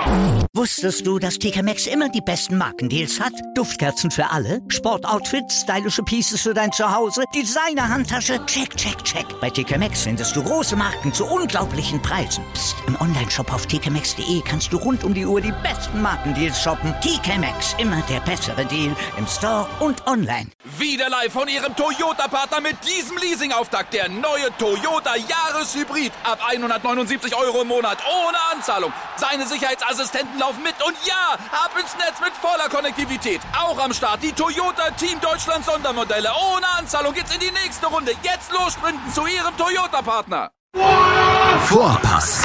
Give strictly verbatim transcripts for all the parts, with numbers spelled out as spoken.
Wusstest du, dass T K Maxx immer die besten Markendeals hat? Duftkerzen für alle, Sportoutfits, stylische Pieces für dein Zuhause, Designer-Handtasche, check, check, check. Bei T K Maxx findest du große Marken zu unglaublichen Preisen. Psst. Im Onlineshop auf t k maxx punkt d e kannst du rund um die Uhr die besten Markendeals shoppen. T K Maxx, immer der bessere Deal im Store und online. Wieder live von Ihrem Toyota-Partner mit diesem Leasing-Auftakt. Der neue Toyota Jahreshybrid. Ab hundertneunundsiebzig Euro im Monat. Ohne Anzahlung. Seine Sicherheitsassistenten laufen mit. Und ja, ab ins Netz mit voller Konnektivität. Auch am Start die Toyota Team Deutschland Sondermodelle. Ohne Anzahlung geht's in die nächste Runde. Jetzt los sprinten zu Ihrem Toyota-Partner. Vorpass.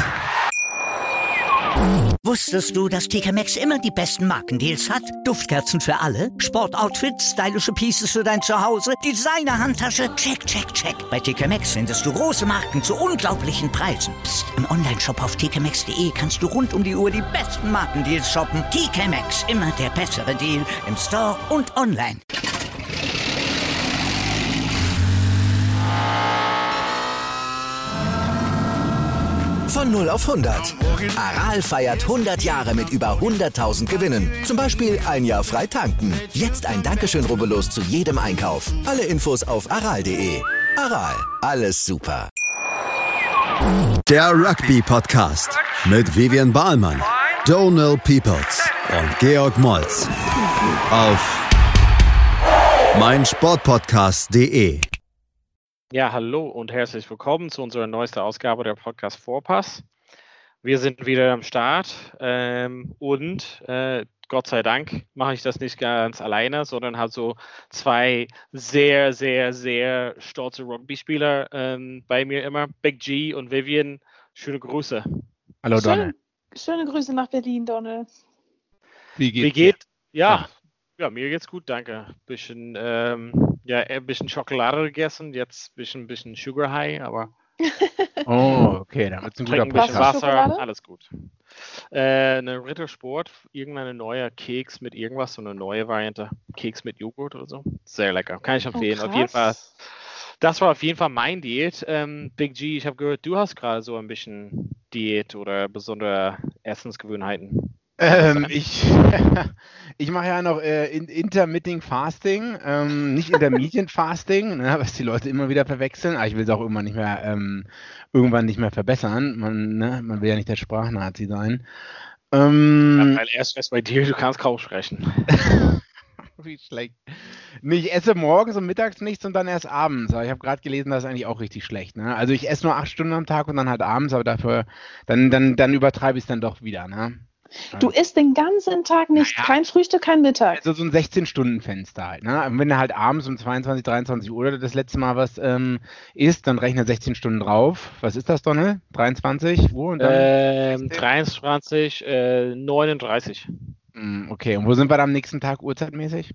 Wusstest du, dass T K Maxx immer die besten Markendeals hat? Duftkerzen für alle, Sportoutfits, stylische Pieces für dein Zuhause, Designer-Handtasche, check, check, check. Bei T K Maxx findest du große Marken zu unglaublichen Preisen. Psst. Im Onlineshop auf t k maxx punkt d e kannst du rund um die Uhr die besten Markendeals shoppen. T K Maxx, immer der bessere Deal im Store und online. Von null auf hundert. Aral feiert hundert Jahre mit über hunderttausend Gewinnen. Zum Beispiel ein Jahr frei tanken. Jetzt ein Dankeschön, rubbellos zu jedem Einkauf. Alle Infos auf aral punkt d e. Aral, alles super. Der Rugby-Podcast mit Vivian Bahlmann, Donald Peoples und Georg Moltz auf meinsportpodcast punkt de. Ja, hallo und herzlich willkommen zu unserer neuesten Ausgabe der Podcast Vorpass. Wir sind wieder am Start ähm, und äh, Gott sei Dank mache ich das nicht ganz alleine, sondern habe so zwei sehr, sehr, sehr stolze Rugby-Spieler ähm, bei mir immer. Big G und Vivian, schöne Grüße. Hallo Donald. Schöne, schöne Grüße nach Berlin, Donald. Wie geht's Wie geht? dir? Ja, Ah. ja, mir geht's gut, danke. Bisschen, ähm, ja, ein bisschen Schokolade gegessen, jetzt ein bisschen, bisschen Sugar High, aber Oh, okay, dann wird's ein guter trinken ein bisschen Podcast. Wasser, Schokolade? alles gut. Äh, eine Rittersport, irgendeine neue Keks mit irgendwas, so eine neue Variante, Keks mit Joghurt oder so. Sehr lecker, kann ich empfehlen. Oh, auf jeden Fall. krass. Das war auf jeden Fall mein Diät. Ähm, Big G, ich habe gehört, du hast gerade so ein bisschen Diät oder besondere Essensgewohnheiten. Ähm, ich ich mache ja noch äh, in, Intermittent Fasting, ähm, nicht Intermittent Fasting, ne, was die Leute immer wieder verwechseln. Aber ich will es auch irgendwann nicht mehr, ähm, irgendwann nicht mehr verbessern. Man, ne, man will ja nicht der Sprachnazi sein. Ähm, Ja, weil erst erst bei dir, du kannst kaum sprechen. Wie schlecht. Nee, ich esse morgens und mittags nichts und dann erst abends. Aber ich habe gerade gelesen, das ist eigentlich auch richtig schlecht. Ne? Also ich esse nur acht Stunden am Tag und dann halt abends, aber dafür, dann, dann, dann übertreibe ich es dann doch wieder. Ne? Du isst den ganzen Tag nicht, Naja. kein Frühstück, kein Mittag. Also so ein sechzehn-Stunden-Fenster halt. Ne? Und wenn du halt abends um zweiundzwanzig, dreiundzwanzig Uhr das letzte Mal was ähm, isst, dann rechne sechzehn Stunden drauf. Was ist das, Donald? dreiundzwanzig Uhr und dann? Ähm, dreiundzwanzig, äh, neununddreißig. Mm, Okay, und wo sind wir dann am nächsten Tag uhrzeitmäßig?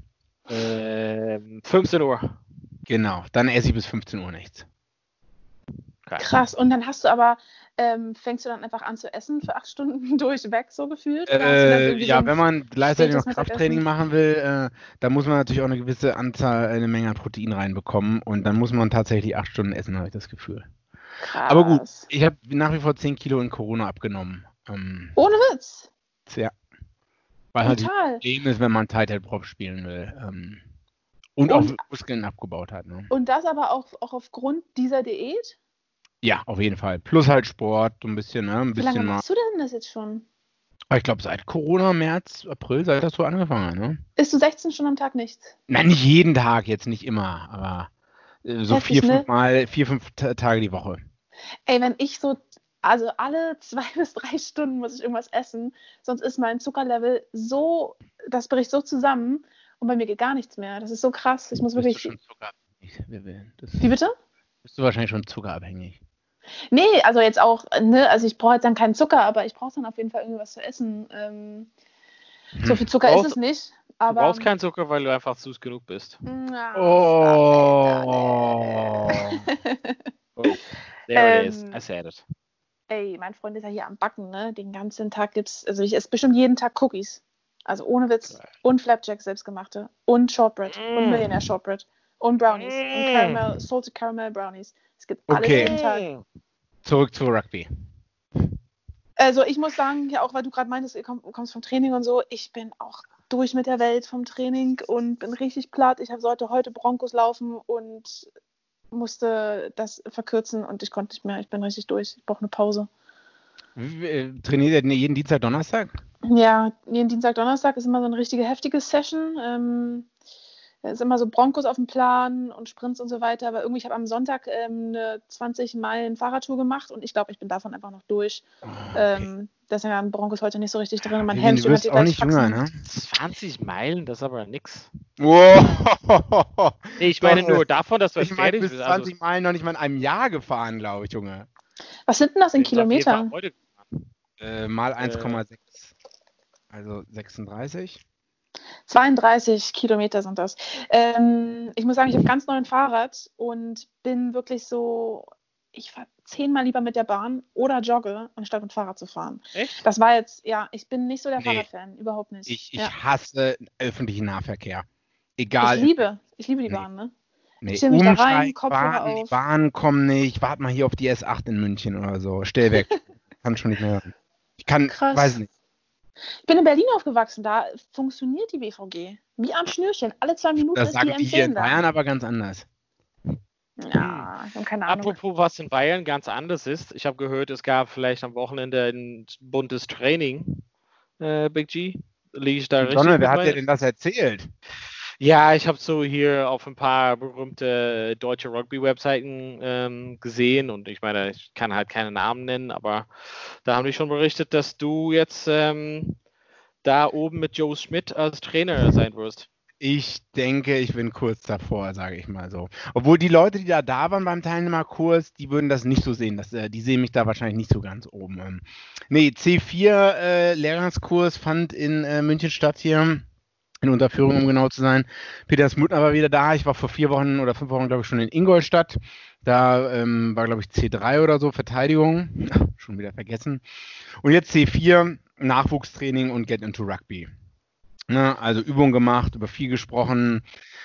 Ähm, fünfzehn Uhr. Genau, dann esse ich bis fünfzehn Uhr nichts. Geil. Krass. Und dann hast du aber, ähm, fängst du dann einfach an zu essen für acht Stunden durchweg, so gefühlt? Oder hast du dann Äh, irgendwie so ja, ein wenn man gleichzeitig noch spätes Krafttraining Mittagessen? machen will, äh, dann muss man natürlich auch eine gewisse Anzahl, eine Menge an Protein reinbekommen und dann muss man tatsächlich acht Stunden essen, habe ich das Gefühl. Krass. Aber gut, ich habe nach wie vor zehn Kilo in Corona abgenommen. Ähm, Ohne Witz. ja. Weil halt Total. das Problem ist, wenn man Tight Prop spielen will. Ähm, und, Und- auch Muskeln abgebaut hat. Ne? Und das aber auch, auch aufgrund dieser Diät? Ja, auf jeden Fall. Plus halt Sport, so ein bisschen, ne? Ein Wie lange bisschen mal. machst du denn das jetzt schon? Aber ich glaube, seit Corona, März, April, seit das so angefangen hat, ne? Isst du sechzehn Stunden am Tag nichts? Nein, nicht jeden Tag, jetzt nicht immer, aber äh, so Heftig, vier, ne? fünf Mal, vier, fünf Ta- Tage die Woche. Ey, wenn ich so, also alle zwei bis drei Stunden muss ich irgendwas essen, sonst ist mein Zuckerlevel so, das bricht so zusammen und bei mir geht gar nichts mehr. Das ist so krass. Ich muss Bist wirklich. du schon zuckerabhängig? Wir will- Das Wie bitte? bist du wahrscheinlich schon zuckerabhängig. Nee, also jetzt auch, ne, also ich brauche jetzt dann keinen Zucker, aber ich brauche dann auf jeden Fall irgendwas zu essen. Ähm, So viel Zucker Brauchst- ist es nicht, Du aber. brauchst keinen Zucker, weil du einfach süß genug bist. Ja, Oh. Oh, there it is. Ähm, I said it. Ey, mein Freund ist ja hier am Backen, ne? Den ganzen Tag gibt's, also ich esse bestimmt jeden Tag Cookies. Also ohne Witz. Geil. Und Flapjacks selbstgemachte. Und Shortbread. Mm. Und Millionaire Shortbread. Und Brownies. Mm. Und Caramel, Salted Caramel Brownies. Es gibt alles Okay. jeden Tag. Zurück zu Rugby. Also ich muss sagen, ja auch, weil du gerade meintest, du komm, kommst vom Training und so, ich bin auch durch mit der Welt vom Training und bin richtig platt. Ich sollte heute Broncos laufen und musste das verkürzen und ich konnte nicht mehr. Ich bin richtig durch. Ich brauche eine Pause. Trainiert ihr jeden Dienstag, Donnerstag? Ja, jeden Dienstag, Donnerstag ist immer so eine richtige heftige Session. Ähm, es ist immer so Broncos auf dem Plan und Sprints und so weiter. Aber irgendwie, ich habe am Sonntag ähm, eine zwanzig Meilen Fahrradtour gemacht und ich glaube, ich bin davon einfach noch durch. Oh, okay. ähm, deswegen haben Broncos heute nicht so richtig drin. Mein Hamstring hat die auch nicht jünger, ne? zwanzig Meilen, das ist aber nix. Wow. Nee, ich meine nur davon, dass du ich meine, bis zwanzig also Meilen noch nicht mal in einem Jahr gefahren, glaube ich, Junge. Was sind denn das in Kilometern? Äh, mal eins Komma sechs. Also sechsunddreißig. zweiunddreißig Kilometer sind das. Ähm, ich muss sagen, ich habe ganz neuen Fahrrad und bin wirklich so, ich fahre zehnmal lieber mit der Bahn oder jogge, anstatt mit Fahrrad zu fahren. Echt? Das war jetzt, ja, ich bin nicht so der nee. Fahrradfan, überhaupt nicht. Ich, ich ja. hasse öffentlichen Nahverkehr. Egal. Ich liebe, ich liebe die nee. Bahn, ne? Nee, ich mich da rein, Kopfhörer Bahn, auf. Die Bahn kommen nicht, warte mal hier auf die S acht in München oder so. Stell weg. Kann schon nicht mehr hören. Ich kann, Krass. weiß nicht. Ich bin in Berlin aufgewachsen, da funktioniert die B V G. Wie am Schnürchen. Alle zwei Minuten das ist sagen die die hier in da. Bayern aber ganz anders. Ja, ich habe keine Ahnung. Apropos, was in Bayern ganz anders ist. Ich habe gehört, es gab vielleicht am Wochenende ein buntes Training, äh, Big G. Liege ich da richtig? Donne, wer hat dir denn das erzählt? Ja, ich habe so hier auf ein paar berühmte deutsche Rugby-Webseiten ähm, gesehen und ich meine, ich kann halt keine Namen nennen, aber da haben die schon berichtet, dass du jetzt ähm, da oben mit Joe Schmidt als Trainer sein wirst. Ich denke, ich bin kurz davor, sage ich mal so. Obwohl die Leute, die da da waren beim Teilnehmerkurs, die würden das nicht so sehen. Das, äh, die sehen mich da wahrscheinlich nicht so ganz oben. Ähm, nee, C vier äh, Lehrgangskurs fand in äh, München statt hier. In Unterführung, um genau zu sein. Peter Smutner war wieder da. Ich war vor vier Wochen oder fünf Wochen, glaube ich, schon in Ingolstadt. Da ähm, war, glaube ich, C drei oder so, Verteidigung. Schon wieder vergessen. Und jetzt C vier, Nachwuchstraining und Get into Rugby. Ne, also Übungen gemacht, über viel gesprochen,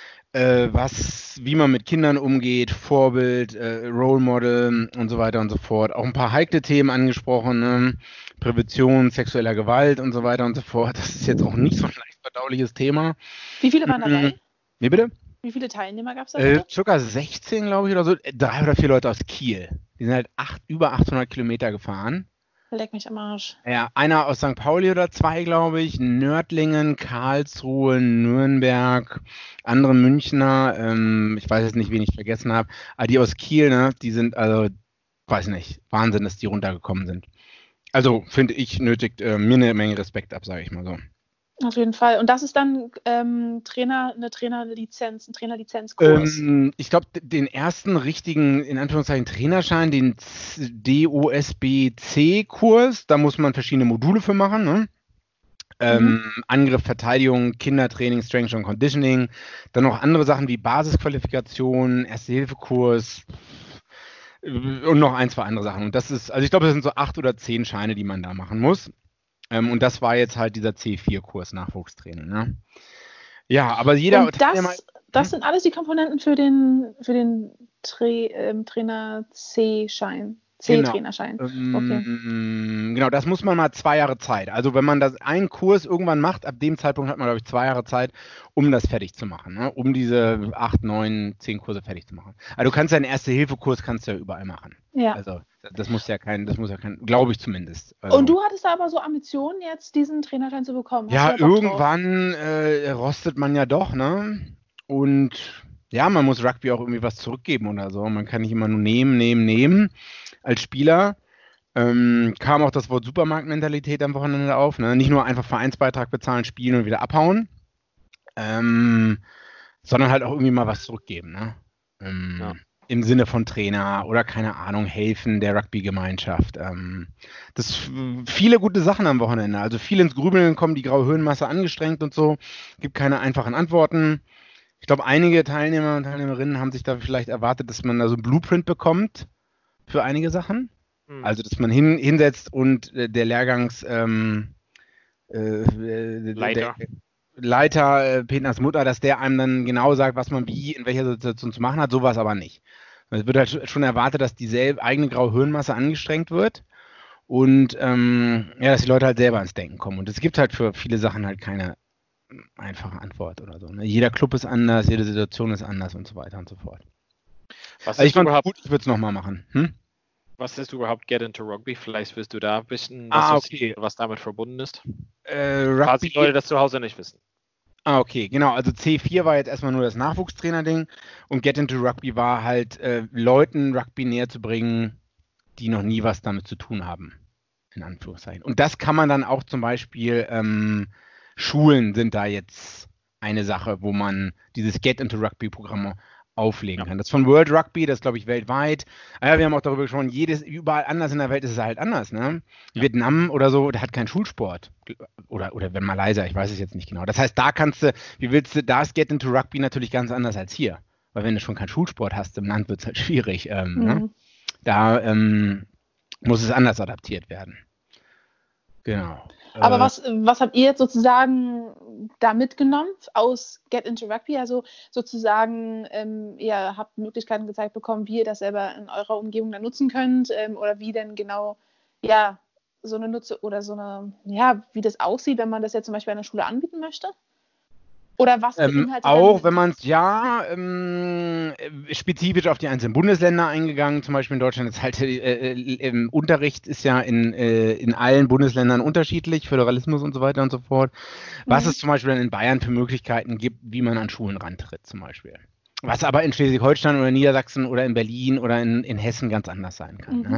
äh, was, wie man mit Kindern umgeht, Vorbild, äh, Role Model und so weiter und so fort. Auch ein paar heikle Themen angesprochen, ne? Prävention sexueller Gewalt und so weiter und so fort. Das ist jetzt auch nicht so ein leicht verdauliches Thema. Wie viele waren dabei? Wie bitte? Wie viele Teilnehmer gab es da? Äh, circa sechzehn, glaube ich, oder so. Drei oder vier Leute aus Kiel. Die sind halt acht, über achthundert Kilometer gefahren. Leck mich am Arsch. Ja, einer aus Sankt Pauli oder zwei, glaube ich. Nördlingen, Karlsruhe, Nürnberg, andere Münchner. Ähm, ich weiß jetzt nicht, wen ich vergessen habe. Aber die aus Kiel, ne, die sind, also, weiß nicht, Wahnsinn, dass die runtergekommen sind. Also, finde ich, nötigt äh, mir eine Menge Respekt ab, sage ich mal so. Auf jeden Fall. Und das ist dann ähm, Trainer, eine Trainerlizenz, ein Trainerlizenzkurs. Ähm, ich glaube, den ersten richtigen, in Anführungszeichen, Trainerschein, den D O S B C-Kurs, da muss man verschiedene Module für machen, ne? Ähm, mhm. Angriff, Verteidigung, Kindertraining, Strength und Conditioning, dann noch andere Sachen wie Basisqualifikation, Erste-Hilfe-Kurs und noch ein, zwei andere Sachen. Und das ist, also ich glaube, das sind so acht oder zehn Scheine, die man da machen muss. Ähm, und das war jetzt halt dieser C vier Kurs Nachwuchstraining. Ne? Ja, aber jeder... Und das, mal, das hm? sind alles die Komponenten für den, für den Tra ähm, Trainer C-Schein. C-Trainerschein. Genau. Okay. Ähm, genau, das muss man mal zwei Jahre Zeit. Also wenn man das einen Kurs irgendwann macht, ab dem Zeitpunkt hat man, glaube ich, zwei Jahre Zeit, um das fertig zu machen. Ne? Um diese acht, neun, zehn Kurse fertig zu machen. Also du kannst ja einen Erste-Hilfe-Kurs kannst du ja überall machen. Ja. Also das muss ja kein, das muss ja kein, glaube ich zumindest. Also, und du hattest da aber so Ambitionen, jetzt diesen Trainerschein zu bekommen? Hast ja, irgendwann äh, rostet man ja doch, ne? Und ja, man muss Rugby auch irgendwie was zurückgeben oder so. Man kann nicht immer nur nehmen, nehmen, nehmen. Als Spieler ähm, kam auch das Wort Supermarktmentalität am Wochenende auf. Ne? Nicht nur einfach Vereinsbeitrag bezahlen, spielen und wieder abhauen, ähm, sondern halt auch irgendwie mal was zurückgeben. Ne? Ähm, ja. Im Sinne von Trainer oder keine Ahnung, helfen der Rugby-Gemeinschaft. Ähm, das viele gute Sachen am Wochenende. Also viel ins Grübeln kommen, die graue Hirnmasse angestrengt und so. Gibt keine einfachen Antworten. Ich glaube, einige Teilnehmer und Teilnehmerinnen haben sich da vielleicht erwartet, dass man da so ein Blueprint bekommt für einige Sachen. Hm. Also, dass man hin, hinsetzt und äh, der Lehrgangs ähm, äh, Leiter, der, Leiter äh, Peters Mutter, dass der einem dann genau sagt, was man wie in welcher Situation zu machen hat. Sowas aber nicht. Es wird halt schon erwartet, dass dieselbe eigene graue Hirnmasse angestrengt wird Und ähm, ja, dass die Leute halt selber ans Denken kommen. Und es gibt halt für viele Sachen halt keine einfache Antwort oder so. Ne? Jeder Club ist anders, jede Situation ist anders und so weiter und so fort. Was Also ich ist fand überhaupt, gut, ich würde es nochmal machen. Hm? was ist überhaupt Get into Rugby? Vielleicht willst du da ein bisschen Ah, was, okay. was damit verbunden ist. Äh, Falls die Rugby. Leute das zu Hause nicht wissen. Ah, okay, genau. Also C vier war jetzt erstmal nur das Nachwuchstrainer-Ding und Get into Rugby war halt, äh, Leuten Rugby näher zu bringen, die noch nie was damit zu tun haben. In Anführungszeichen. Und das kann man dann auch zum Beispiel, ähm, Schulen sind da jetzt eine Sache, wo man dieses Get into Rugby-Programm auflegen Ja. kann. Das von World Rugby, das glaube ich weltweit. Ah ja, wir haben auch darüber gesprochen, jedes, überall anders in der Welt ist es halt anders. Ne? Ja. Vietnam oder so, der hat keinen Schulsport. Oder, oder wenn Malaysia, ich weiß es jetzt nicht genau. Das heißt, da kannst du, wie willst du, da ist Get into Rugby natürlich ganz anders als hier. Weil wenn du schon keinen Schulsport hast im Land, wird es halt schwierig. Ähm, Mhm. ne? Da ähm, muss es anders adaptiert werden. Genau. Aber Äh, was, was habt ihr jetzt sozusagen da mitgenommen aus Get into Rugby? Also sozusagen, ähm, ihr habt Möglichkeiten gezeigt bekommen, wie ihr das selber in eurer Umgebung dann nutzen könnt, ähm, oder wie denn genau, ja, so eine Nutze oder so eine, ja, wie das aussieht, wenn man das jetzt zum Beispiel an der Schule anbieten möchte? Oder was Ähm, beinhaltet auch dann, wenn man es, ja, ähm, äh, spezifisch auf die einzelnen Bundesländer eingegangen, zum Beispiel in Deutschland ist halt, äh, äh, im Unterricht ist ja in, äh, in allen Bundesländern unterschiedlich, Föderalismus und so weiter und so fort. Was Mhm. es zum Beispiel dann in Bayern für Möglichkeiten gibt, wie man an Schulen rantritt zum Beispiel. Was aber in Schleswig-Holstein oder Niedersachsen oder in Berlin oder in, in Hessen ganz anders sein kann. Mhm. Ne?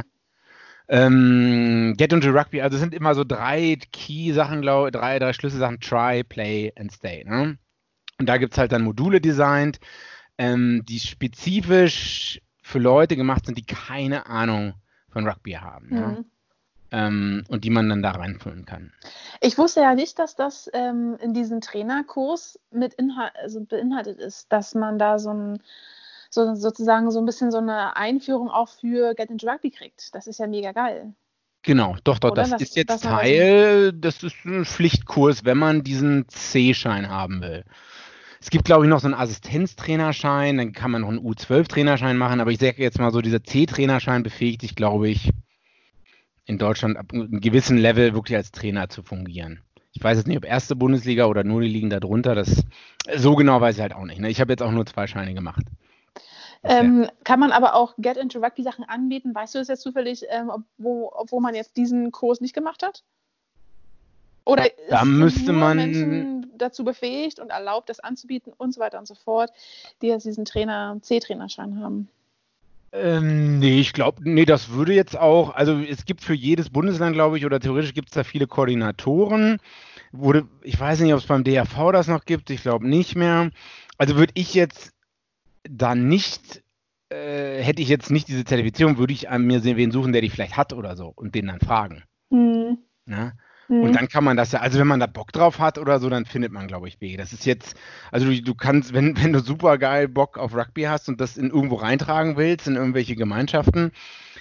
Ähm, Get into Rugby, also es sind immer so drei Key-Sachen, glaube ich, drei, drei Schlüsselsachen, Try, Play and Stay. Ne? Und da gibt es halt dann Module designt, ähm, die spezifisch für Leute gemacht sind, die keine Ahnung von Rugby haben. Ne? Mhm. Ähm, und die man dann da reinfüllen kann. Ich wusste ja nicht, dass das ähm, in diesem Trainerkurs mit Inhalt, also beinhaltet ist, dass man da so ein, so sozusagen so ein bisschen so eine Einführung auch für Get into Rugby kriegt. Das ist ja mega geil. Genau, doch, doch, Oder? das Das- ist jetzt das war Teil, das ist ein Pflichtkurs, wenn man diesen C-Schein haben will. Es gibt, glaube ich, noch so einen Assistenztrainerschein, dann kann man noch einen U zwölf Trainerschein machen, aber ich sage jetzt mal so, dieser C-Trainerschein befähigt dich, glaube ich, in Deutschland ab einem gewissen Level wirklich als Trainer zu fungieren. Ich weiß jetzt nicht, ob erste Bundesliga oder nur die Ligen darunter, das so genau weiß ich halt auch nicht. Ne? Ich habe jetzt auch nur zwei Scheine gemacht. bisher. Ähm, kann man aber auch Get into Rugby Sachen anbieten? Weißt du das jetzt zufällig, ähm, ob, wo, obwohl man jetzt diesen Kurs nicht gemacht hat? Oder ist Da sind müsste nur man- Menschen dazu befähigt und erlaubt, das anzubieten und so weiter und so fort, die jetzt diesen Trainer, C-Trainerschein haben? Ähm, nee, ich glaube, nee, das würde jetzt auch, also es gibt für jedes Bundesland, glaube ich, oder theoretisch gibt es da viele Koordinatoren. Wurde, ich weiß nicht, ob es beim D R V das noch gibt, ich glaube nicht mehr. Also würde ich jetzt da nicht, äh, hätte ich jetzt nicht diese Zertifizierung, würde ich an mir sehen, wen suchen, der die vielleicht hat oder so und den dann fragen. Hm. Ne? Hm. Und dann kann man das ja, also wenn man da Bock drauf hat oder so, dann findet man, glaube ich, Wege. Das ist jetzt, also du, du kannst, wenn, wenn du super geil Bock auf Rugby hast und das in irgendwo reintragen willst, in irgendwelche Gemeinschaften,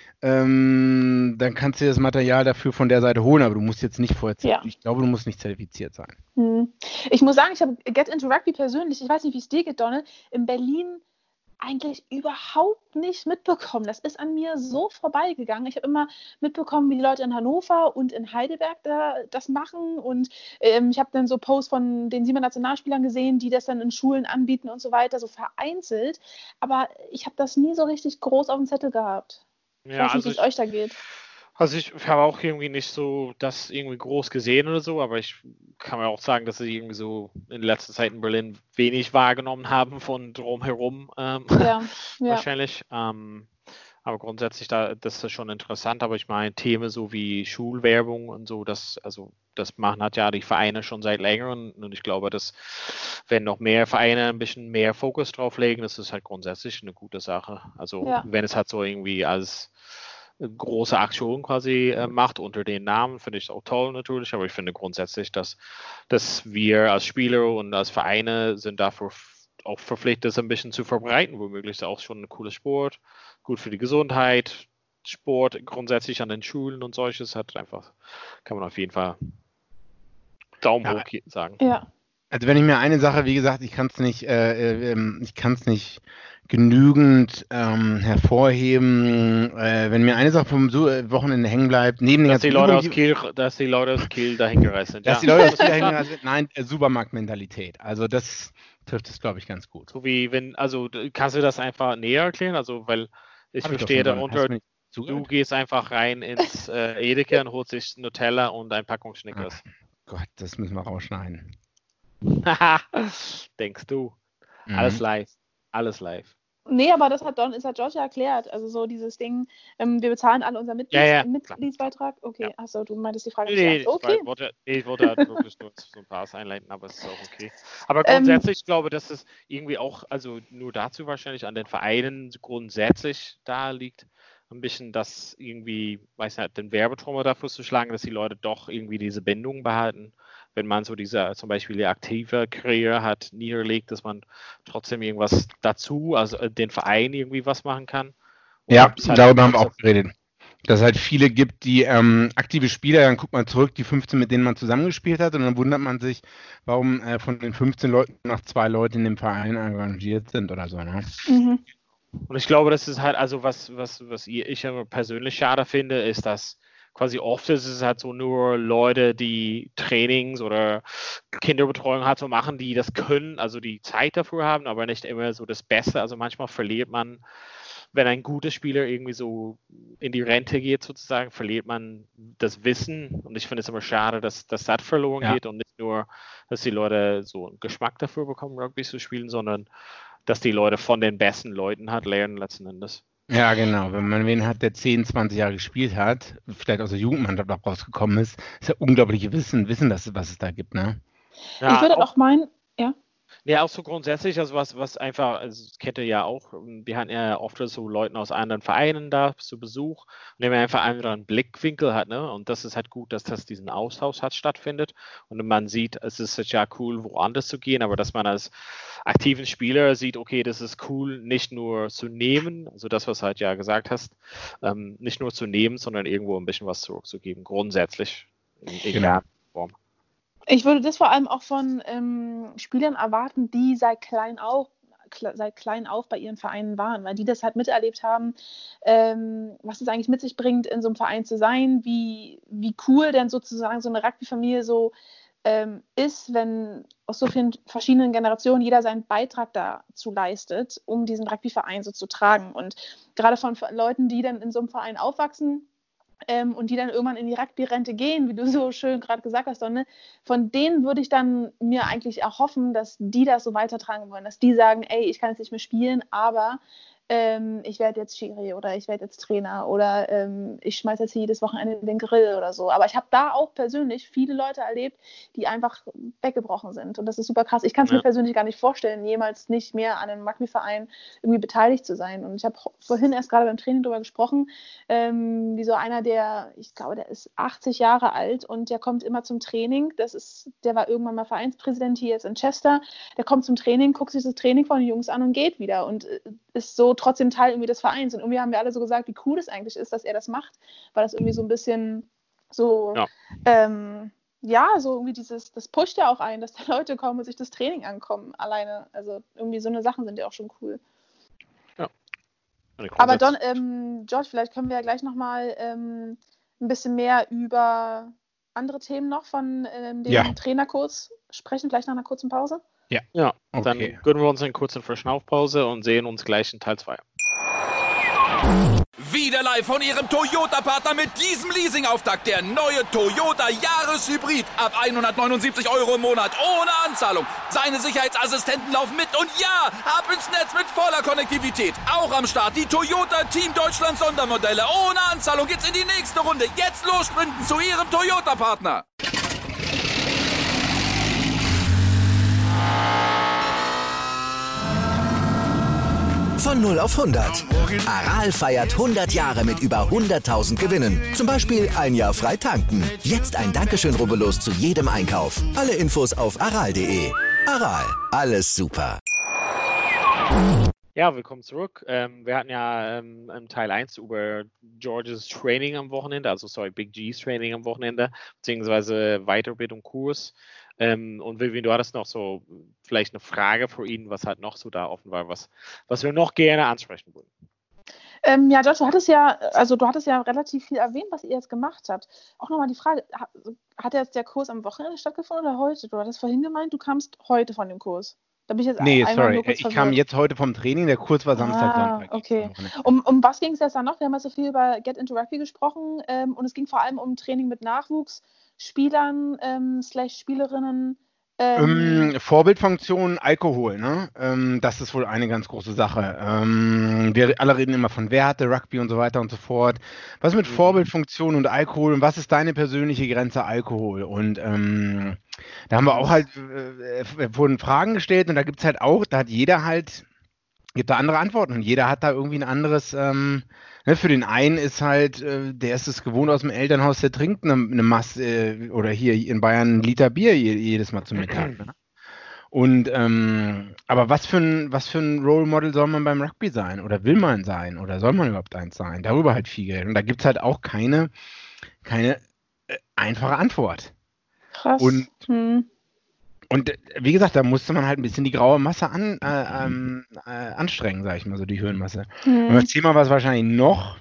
ähm, dann kannst du dir das Material dafür von der Seite holen, aber du musst jetzt nicht vorher, Ja. ich glaube, du musst nicht zertifiziert sein. Hm. Ich muss sagen, ich habe Get into Rugby persönlich, ich weiß nicht, wie es dir geht, Donald, in Berlin eigentlich überhaupt nicht mitbekommen. Das ist an mir so vorbeigegangen. Ich habe immer mitbekommen, wie die Leute in Hannover und in Heidelberg da, das machen. Und ähm, ich habe dann so Posts von den sieben Nationalspielern gesehen, die das dann in Schulen anbieten und so weiter, so vereinzelt. Aber ich habe das nie so richtig groß auf dem Zettel gehabt. Ich Ja, weiß nicht, also wie es ich, euch da geht. also ich habe auch irgendwie nicht so das irgendwie groß gesehen oder so, aber ich kann mir auch sagen, dass sie irgendwie so in letzter Zeit in Berlin wenig wahrgenommen haben von drumherum ähm, Ja, ja. wahrscheinlich. Ähm, aber grundsätzlich da, das ist schon interessant, aber ich meine, Themen so wie Schulwerbung und so, das, also das machen hat ja die Vereine schon seit längerem und ich glaube, dass wenn noch mehr Vereine ein bisschen mehr Fokus drauf legen, das ist halt grundsätzlich eine gute Sache. Also Ja. wenn es halt so irgendwie als große Aktion quasi äh, macht unter den Namen, finde ich es auch toll natürlich, aber ich finde grundsätzlich, dass, dass wir als Spieler und als Vereine sind dafür f- auch verpflichtet, das ein bisschen zu verbreiten, womöglich ist auch schon ein cooler Sport, gut für die Gesundheit, Sport grundsätzlich an den Schulen und solches hat einfach, kann man auf jeden Fall Daumen Ja. hoch sagen. Ja. Also wenn ich mir eine Sache, wie gesagt, ich kann es nicht, äh, äh, ich kann es nicht genügend ähm, hervorheben. Äh, wenn mir eine Sache vom so Wochenende hängen bleibt, neben den dass die ganzen Leute aus Übungen, Kiel, dass die Leute aus Kiel dahin gereist sind. dass Ja. die Leute aus Kiel dahin gereist sind, nein, äh, Supermarktmentalität. Also das trifft es, glaube ich, ganz gut. So wie wenn, also d- kannst du das einfach näher erklären? Also, weil ich Hab ich doch verstehe schon mal. Hast darunter, du mir nicht du zugehört? gehst einfach rein ins äh, Edeka und holst dich Nutella und ein Packung Snickers. Gott, das müssen wir rausschneiden. Denkst du? Mhm. Alles live. Alles live. Nee, aber das hat Don, das hat George ja erklärt. Also so dieses Ding, ähm, wir bezahlen alle unseren Mitglieds Ja, ja, Mitgliedsbeitrag. Okay, Ja. achso, du meintest die Frage Nee, nee, nicht. ich, Okay. wollte, nee, ich wollte halt wirklich nur so ein paar einleiten, aber es ist auch okay. Aber Ähm, grundsätzlich, ich glaube, dass es irgendwie auch, also nur dazu wahrscheinlich an den Vereinen grundsätzlich da liegt, ein bisschen das irgendwie, weiß nicht, den Werbetrommel dafür zu schlagen, dass die Leute doch irgendwie diese Bindung behalten. Wenn man so diese, zum Beispiel die aktive Karriere hat, niederlegt, dass man trotzdem irgendwas dazu, also äh, den Verein irgendwie was machen kann. Und Ja, es halt- darüber haben wir auch geredet. Dass es halt viele gibt, die ähm, aktive Spieler, dann guckt man zurück, die fünfzehn, mit denen man zusammengespielt hat, und dann wundert man sich, warum äh, von den fünfzehn Leuten noch zwei Leute in dem Verein engagiert sind oder so. Ne? Mhm. Und ich glaube, das ist halt, also was, was, was ich immer persönlich schade finde, ist, dass quasi oft ist es halt so nur Leute, die Trainings oder Kinderbetreuung halt so machen, die das können, also die Zeit dafür haben, aber nicht immer so das Beste. Also manchmal verliert man, wenn ein guter Spieler irgendwie so in die Rente geht sozusagen, verliert man das Wissen. Und ich finde es immer schade, dass, dass das verloren Ja. geht und nicht nur, dass die Leute so einen Geschmack dafür bekommen, Rugby zu spielen, sondern dass die Leute von den besten Leuten halt lernen letzten Endes. Ja, genau. Wenn man wen hat, der zehn, zwanzig Jahre gespielt hat, vielleicht aus der Jugendmannschaft auch rausgekommen ist, ist ja unglaubliche Wissen, Wissen, dass, was es da gibt, ne? Ja, ich würde auch, auch meinen, ja. ja, auch so grundsätzlich, also was, was einfach, also das kennt ihr ja auch, wir hatten ja oft so Leuten aus anderen Vereinen da zu Besuch, und der einfach einen anderen Blickwinkel hat, ne? Und das ist halt gut, dass das diesen Austausch hat stattfindet. Und man sieht, es ist ja cool, woanders zu gehen, aber dass man als aktiven Spieler sieht, okay, das ist cool, nicht nur zu nehmen, also das, was du halt ja gesagt hast, ähm, nicht nur zu nehmen, sondern irgendwo ein bisschen was zurückzugeben, grundsätzlich. In egal Form. Ich würde das vor allem auch von ähm, Spielern erwarten, die seit klein auf, kle- seit klein auf bei ihren Vereinen waren, weil die das halt miterlebt haben, ähm, was es eigentlich mit sich bringt, in so einem Verein zu sein, wie, wie cool denn sozusagen so eine Rugby-Familie so ähm, ist, wenn aus so vielen verschiedenen Generationen jeder seinen Beitrag dazu leistet, um diesen Rugby-Verein so zu tragen. Und gerade von Leuten, die dann in so einem Verein aufwachsen, Ähm, und die dann irgendwann in die Rugby-Rente gehen, wie du so schön gerade gesagt hast, Donne, von denen würde ich dann mir eigentlich erhoffen, dass die das so weitertragen wollen, dass die sagen, ey, ich kann jetzt nicht mehr spielen, aber ähm, ich werde jetzt Schiri oder ich werde jetzt Trainer oder ähm, ich schmeiße jetzt hier jedes Wochenende den Grill oder so. Aber ich habe da auch persönlich viele Leute erlebt, die einfach weggebrochen sind. Und das ist super krass. Ich kann es Ja. mir persönlich gar nicht vorstellen, jemals nicht mehr an einem Rugby-Verein irgendwie beteiligt zu sein. Und ich habe vorhin erst gerade beim Training darüber gesprochen, ähm, wie so einer, der, ich glaube, der ist achtzig Jahre alt und der kommt immer zum Training. Das ist, der war irgendwann mal Vereinspräsident hier jetzt in Chester. Der kommt zum Training, guckt sich das Training von den Jungs an und geht wieder und äh, ist so trotzdem Teil irgendwie des Vereins. Und irgendwie haben wir alle so gesagt, wie cool es eigentlich ist, dass er das macht, weil das irgendwie so ein bisschen so, Ja. ähm, ja, so irgendwie dieses, das pusht ja auch ein, dass da Leute kommen und sich das Training ankommen alleine. Also irgendwie so eine Sachen sind ja auch schon cool. Aber Don, ähm, George, vielleicht können wir ja gleich nochmal ähm, ein bisschen mehr über andere Themen noch von ähm, dem Ja. Trainerkurs sprechen, vielleicht nach einer kurzen Pause. Ja, dann Okay. gönnen wir uns eine kurze Verschnaufpause und sehen uns gleich in Teil zwei. Wieder live von Ihrem Toyota-Partner mit diesem Leasing-Auftakt. Der neue Toyota Jahreshybrid. Ab hundertneunundsiebzig Euro im Monat. Ohne Anzahlung. Seine Sicherheitsassistenten laufen mit. Und ja, ab ins Netz mit voller Konnektivität. Auch am Start die Toyota Team Deutschland Sondermodelle. Ohne Anzahlung geht's in die nächste Runde. Jetzt los sprinten zu Ihrem Toyota-Partner. Von null auf hundert. Aral feiert hundert Jahre mit über hunderttausend Gewinnen. Zum Beispiel ein Jahr frei tanken. Jetzt ein Dankeschön, rubbellos zu jedem Einkauf. Alle Infos auf aral punkt de. Aral, alles super. Ja, willkommen zurück. Ähm, wir hatten ja ähm, im Teil eins über Georges Training am Wochenende, also sorry, Big G's Training am Wochenende, beziehungsweise Weiterbildung, Kurs. Ähm, und Vivian, du hattest noch so vielleicht eine Frage für ihn, was halt noch so da offen war, was, was wir noch gerne ansprechen würden. Ähm, ja, Josh, du hattest ja, also du hattest ja relativ viel erwähnt, was ihr jetzt gemacht habt. Auch nochmal die Frage, hat, hat jetzt der Kurs am Wochenende stattgefunden oder heute? Du hattest vorhin gemeint, du kamst heute von dem Kurs. Da bin ich jetzt Nee, einmal sorry, nur kurz ich verwirrt. kam jetzt heute vom Training, der Kurs war Samstag, Ah, Sonntag. okay. Um, um was ging es jetzt dann noch? Wir haben ja so viel über Get into Rugby gesprochen ähm, und es ging vor allem um Training mit Nachwuchsspielern ähm, slash Spielerinnen. Ähm, Vorbildfunktion, Alkohol, ne? Ähm, das ist wohl eine ganz große Sache. Ähm, wir alle reden immer von Werte, Rugby und so weiter und so fort. Was mit Vorbildfunktion und Alkohol und was ist deine persönliche Grenze Alkohol? Und ähm, da haben wir auch halt, äh, wurden Fragen gestellt und da gibt es halt auch, da hat jeder halt, gibt da andere Antworten und jeder hat da irgendwie ein anderes, ähm, ne, für den einen ist halt, äh, der ist es gewohnt aus dem Elternhaus, der trinkt eine, eine Masse, äh, oder hier in Bayern einen Liter Bier je, jedes Mal zum Mittag. Ne? Und, ähm, aber was für ein, was für ein Role Model soll man beim Rugby sein? Oder will man sein? Oder soll man überhaupt eins sein? Darüber halt viel Geld. Und da gibt es halt auch keine, keine äh, einfache Antwort. Krass. Und hm. Und wie gesagt, da musste man halt ein bisschen die graue Masse an, äh, ähm, äh, anstrengen, sag ich mal, so die Höhenmasse. Mhm. Und das Thema war es wahrscheinlich noch,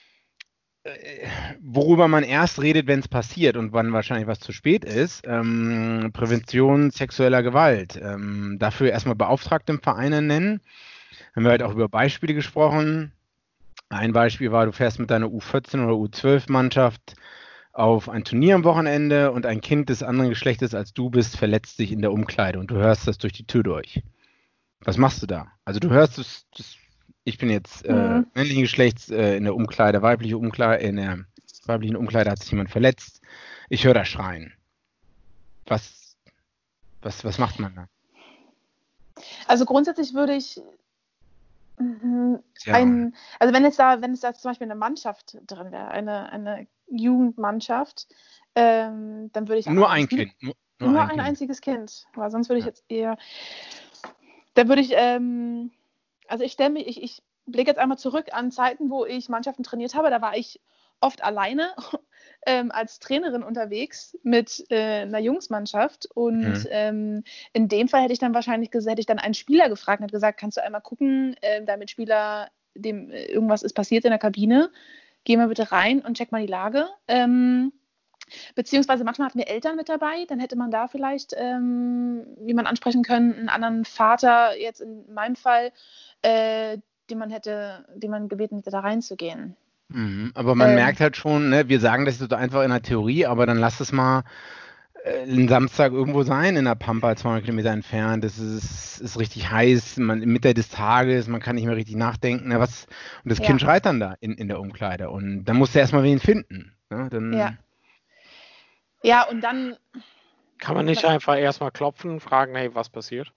äh, worüber man erst redet, wenn es passiert und wann wahrscheinlich was zu spät ist. Ähm, Prävention sexueller Gewalt. Ähm, dafür erstmal Beauftragte im Verein nennen. Haben wir halt auch über Beispiele gesprochen. Ein Beispiel war, du fährst mit deiner U vierzehn oder U zwölf Mannschaft auf ein Turnier am Wochenende und ein Kind des anderen Geschlechtes als du bist, verletzt sich in der Umkleide und du hörst das durch die Tür durch. Was machst du da? Also du hörst es, das, ich bin jetzt äh, Mhm. männlichen Geschlechts äh, in der Umkleide, weibliche Umkleide, in der weiblichen Umkleide hat sich jemand verletzt. Ich höre da schreien. Was, was, was macht man da? Also grundsätzlich würde ich mhm, Ja. ein, also wenn jetzt da, wenn es da zum Beispiel eine Mannschaft drin wäre, eine, eine Jugendmannschaft, ähm, dann würde ich Nur an- ein Kind. Nur, nur Nur ein ein Kind. einziges Kind, weil sonst würde ich Ja. jetzt eher, da würde ich, ähm, also ich stelle mich, ich, ich blicke jetzt einmal zurück an Zeiten, wo ich Mannschaften trainiert habe, da war ich oft alleine ähm, als Trainerin unterwegs mit äh, einer Jungsmannschaft und Mhm. ähm, in dem Fall hätte ich dann wahrscheinlich gesagt, hätte ich dann einen Spieler gefragt und hätte gesagt, kannst du einmal gucken, äh, damit Spieler, dem äh, irgendwas ist passiert in der Kabine, geh mal bitte rein und check mal die Lage. Ähm, Beziehungsweise manchmal hatten wir Eltern mit dabei, dann hätte man da vielleicht ähm, jemanden ansprechen können, einen anderen Vater, jetzt in meinem Fall, äh, den man hätte, den man gebeten hätte, da reinzugehen. Mhm. Aber man Ähm. merkt halt schon, ne, wir sagen das so einfach in der Theorie, aber dann lass es mal äh, einen Samstag irgendwo sein in der Pampa, zweihundert Kilometer entfernt. Es ist, ist richtig heiß, man Mitte des Tages, man kann nicht mehr richtig nachdenken. Ne, was, und das Ja. Kind schreit dann da in, in der Umkleide. Und dann musst du erstmal wen finden. Ne? Dann, Ja. Ja, und dann, Kann man nicht einfach erstmal klopfen und fragen, hey, was passiert?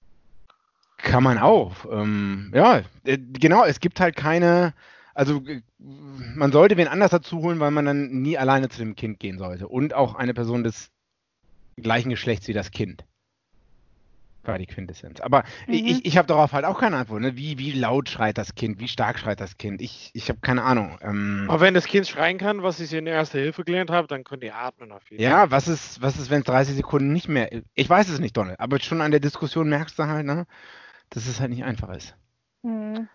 Kann man auch. Ähm, ja, äh, genau, es gibt halt keine, also äh, man sollte wen anders dazu holen, weil man dann nie alleine zu dem Kind gehen sollte. Und auch eine Person des gleichen Geschlechts wie das Kind. War die Quintessenz. Aber Mhm. ich, ich habe darauf halt auch keine Antwort. Ne? Wie, wie laut schreit das Kind? Wie stark schreit das Kind? Ich, ich habe keine Ahnung. Ähm, Aber wenn das Kind schreien kann, was ich in der Erste Hilfe gelernt habe, dann könnt ihr atmen auf jeden Fall. ja, was ist, was ist, wenn es dreißig Sekunden nicht mehr. Ich weiß es nicht, Donald, aber schon an der Diskussion merkst du halt, ne, dass es halt nicht einfach ist. Mhm.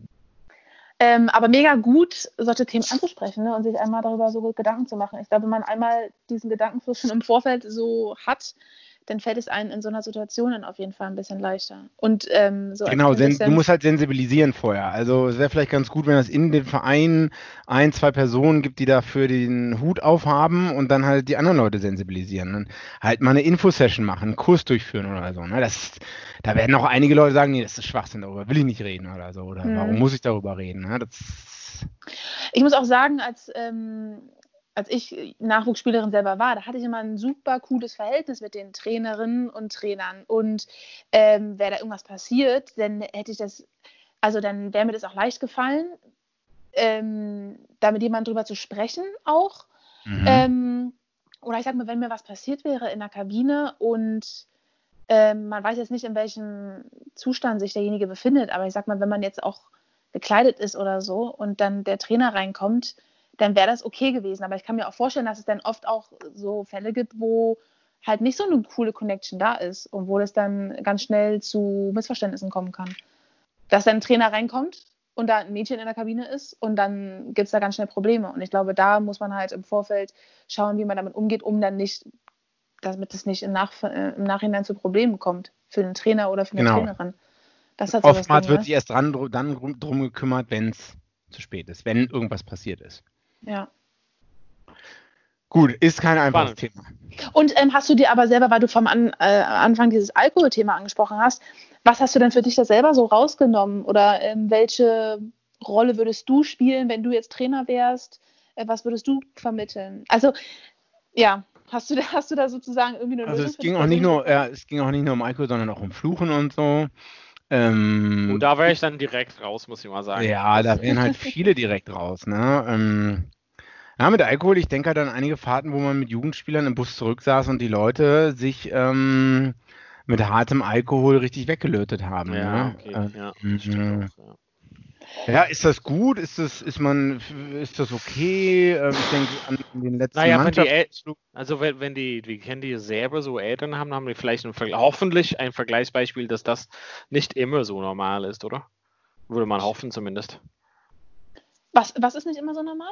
Ähm, aber mega gut, solche Themen anzusprechen, ne, und sich einmal darüber so gut Gedanken zu machen. Ich glaube, wenn man einmal diesen Gedankenfluss schon im Vorfeld so hat, dann fällt es einem in so einer Situation dann auf jeden Fall ein bisschen leichter. Und ähm, so als Genau, sen, du Quintessenz- musst halt sensibilisieren vorher. Also es wäre vielleicht ganz gut, wenn es in den Vereinen ein, zwei Personen gibt, die dafür den Hut aufhaben und dann halt die anderen Leute sensibilisieren. Und halt mal eine Infosession machen, einen Kurs durchführen oder so. Ne? Das, da werden auch einige Leute sagen, nee, das ist Schwachsinn, darüber will ich nicht reden oder so. Oder Mhm. warum muss ich darüber reden? Ne? Das, Ich muss auch sagen, als, ähm, als ich Nachwuchsspielerin selber war, da hatte ich immer ein super cooles Verhältnis mit den Trainerinnen und Trainern. Und ähm, wäre da irgendwas passiert, dann hätte ich das, also dann wäre mir das auch leicht gefallen, ähm, da mit jemandem drüber zu sprechen auch. mhm. Ähm, oder ich sag mal, wenn mir was passiert wäre in der Kabine und ähm, man weiß jetzt nicht, in welchem Zustand sich derjenige befindet, aber ich sag mal, wenn man jetzt auch gekleidet ist oder so und dann der Trainer reinkommt, dann wäre das okay gewesen. Aber ich kann mir auch vorstellen, dass es dann oft auch so Fälle gibt, wo halt nicht so eine coole Connection da ist und wo es dann ganz schnell zu Missverständnissen kommen kann. Dass dann ein Trainer reinkommt und da ein Mädchen in der Kabine ist und dann gibt es da ganz schnell Probleme. Und ich glaube, da muss man halt im Vorfeld schauen, wie man damit umgeht, um dann nicht, damit es nicht im, Nach- im Nachhinein zu Problemen kommt für den Trainer oder für eine Genau. Trainerin. Das hat so das Oftmals Ding, wird ne? sich erst dran, dann drum, drum gekümmert, wenn es zu spät ist, wenn irgendwas passiert ist. Ja. Gut, ist kein einfaches Spannend. Thema. Und ähm, hast du dir aber selber, weil du vom An, äh, Anfang dieses Alkoholthema angesprochen hast, was hast du denn für dich da selber so rausgenommen? Oder ähm, welche Rolle würdest du spielen, wenn du jetzt Trainer wärst? Äh, was würdest du vermitteln? Also, ja, hast du da, hast du da sozusagen irgendwie eine Also Lösung es für ging dich auch nicht persönlich nur, gefunden? ja, es ging auch nicht nur um Alkohol, sondern auch um Fluchen und so. Ähm, Und da wäre ich dann direkt raus, muss ich mal sagen. ja, da wären halt viele direkt raus. Ne? Ähm, ja, mit Alkohol, ich denke halt an einige Fahrten, wo man mit Jugendspielern im Bus zurücksaß und die Leute sich ähm, mit hartem Alkohol richtig weggelötet haben. Ja, Ne? okay. Ja, Ähm, stimmt auch, ja. Ja, ist das gut? Ist das, ist man, ist das okay? Ähm, ich denke an den letzten Naja, wenn die, El Mannschaftsflug. also wenn, wenn die, die kennen die selber so Eltern haben, haben die vielleicht ein Vergleich, hoffentlich ein Vergleichsbeispiel, dass das nicht immer so normal ist, oder? Würde man hoffen zumindest. Was, was ist nicht immer so normal?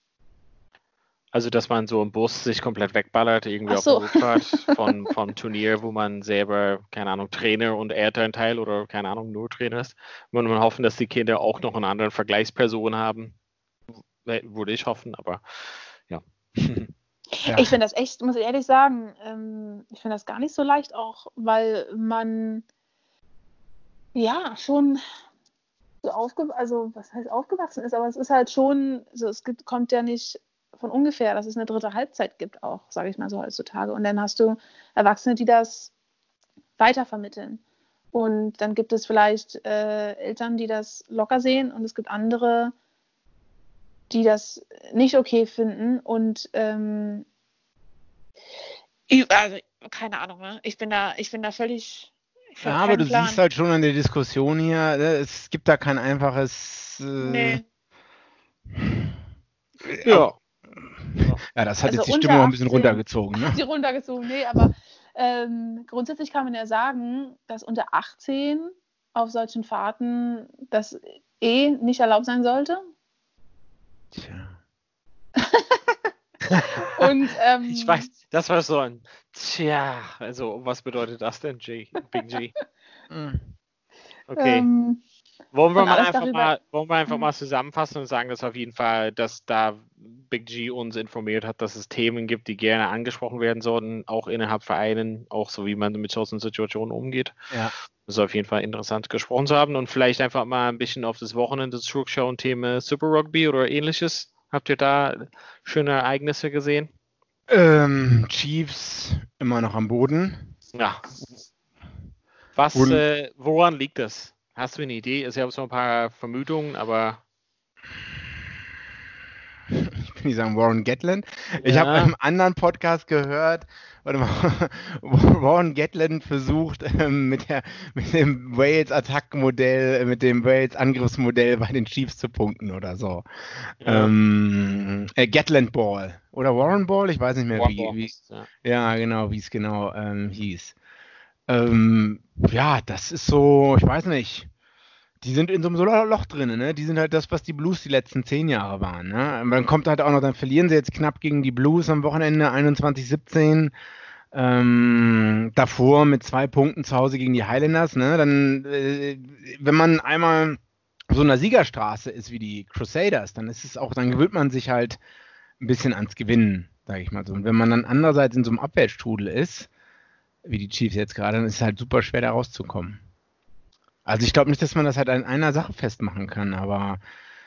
Also, dass man so im Bus sich komplett wegballert, irgendwie Ach auf so. der Rückfahrt von, vom Turnier, wo man selber, keine Ahnung, Trainer und Elternteil oder, keine Ahnung, nur Trainer ist. Würde man hoffen, dass die Kinder auch noch eine andere Vergleichsperson haben. Würde ich hoffen, aber ja. Ja. Ich finde das echt, muss ich ehrlich sagen, ähm, ich finde das gar nicht so leicht auch, weil man ja schon so aufge also was heißt aufgewachsen ist, aber es ist halt schon, so es gibt, kommt ja nicht von ungefähr, dass es eine dritte Halbzeit gibt auch, sage ich mal so heutzutage. Und dann hast du Erwachsene, die das weitervermitteln. Und dann gibt es vielleicht äh, Eltern, die das locker sehen und es gibt andere, die das nicht okay finden und ähm, ich- also keine Ahnung, ne? Ich bin da, ich bin da völlig. Ich Ja, hab aber keinen du Plan. siehst halt schon an der Diskussion hier, ne, es gibt da kein einfaches. Äh, Nee. Ja. Ja, das hat Also jetzt die unter Stimmung auch ein bisschen achtzehn runtergezogen. Ne? Die runtergezogen, nee, aber ähm, grundsätzlich kann man ja sagen, dass unter achtzehn auf solchen Fahrten das eh nicht erlaubt sein sollte. Tja. Und ähm, Ich weiß, das war so ein Tja, also was bedeutet das denn, G? Big G? Okay. ähm, Wollen wir und mal alles einfach darüber- mal, wollen wir einfach Hm. mal zusammenfassen und sagen, dass auf jeden Fall, dass da Big G uns informiert hat, dass es Themen gibt, die gerne angesprochen werden sollten, auch innerhalb Vereinen, auch so wie man mit solchen Situationen umgeht. Ja. Das ist auf jeden Fall interessant gesprochen zu haben und vielleicht einfach mal ein bisschen auf das Wochenende zurückschauen, Thema Super Rugby oder ähnliches. Habt ihr da schöne Ereignisse gesehen? Ähm, Chiefs immer noch am Boden. Ja. Was, Und- äh, woran liegt das? Hast du eine Idee? Ich habe so ein paar Vermutungen, aber Ich will nicht sagen Warren Gatland. Ich Ja. habe einem anderen Podcast gehört, warte mal, Warren Gatland versucht ähm, mit, der, mit dem Wales-Attack-Modell, äh, mit dem Wales-Angriffsmodell bei den Chiefs zu punkten oder so. Ja. Ähm, äh, Gatland Ball oder Warren Ball, ich weiß nicht mehr, Warren wie, Ball wie ist, ja. ja genau, wie es genau ähm, hieß. Ähm, ja, das ist so, ich weiß nicht. Die sind in so einem Loch drin, ne? Die sind halt das, was die Blues die letzten zehn Jahre waren, ne? Und dann kommt halt auch noch, dann verlieren sie jetzt knapp gegen die Blues am Wochenende einundzwanzig siebzehn. Ähm, davor mit zwei Punkten zu Hause gegen die Highlanders, ne? Dann, äh, wenn man einmal auf so einer Siegerstraße ist wie die Crusaders, dann ist es auch, dann gewöhnt man sich halt ein bisschen ans Gewinnen, sage ich mal so. Und wenn man dann andererseits in so einem Abwärtsstrudel ist, wie die Chiefs jetzt gerade, dann ist es halt super schwer, da rauszukommen. Also ich glaube nicht, dass man das halt an einer Sache festmachen kann, aber